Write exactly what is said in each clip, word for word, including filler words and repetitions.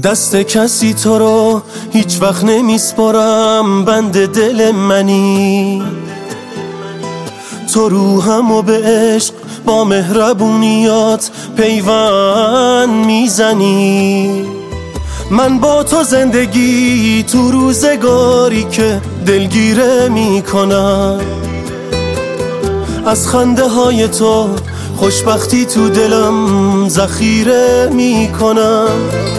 دست کسی تو رو هیچ وقت نمیسپارم، بند دل منی. تو روحم و به عشق با مهربونیات پیوند میزنی. من با تو زندگی تو روزگاری که دلگیره میکنم، از خنده های تو خوشبختی تو دلم ذخیره میکنم.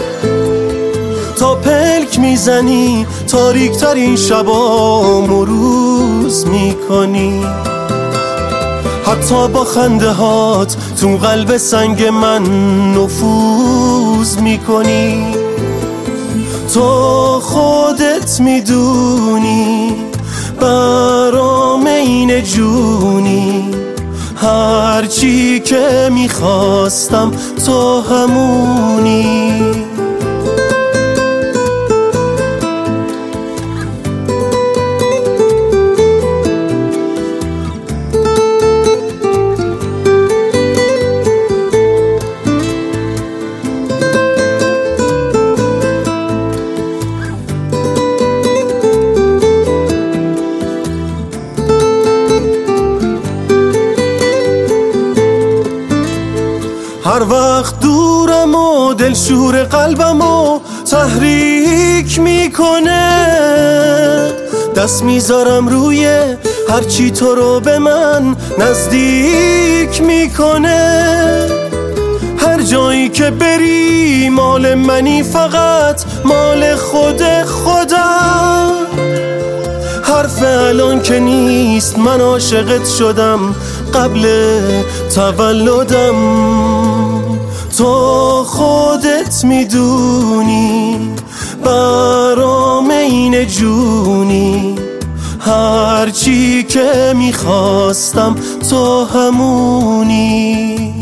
تا پلک میزنی تاریک ترین شبامو روز میکنی، حتی با خنده هات تو قلب سنگ من نفوذ میکنی. تو خودت میدونی برام این جونی، هرچی که میخواستم تو همونی. هر وقت دورم و دلشور قلبم و تحریک میکنه، دست میذارم روی هرچی تو رو به من نزدیک میکنه. هر جایی که بری مال منی، فقط مال خود خودم. حرف الان که نیست من عاشقت شدم قبل تولدم. تو خودت میدونی برام این جونی، هرچی که میخواستم تو همونی.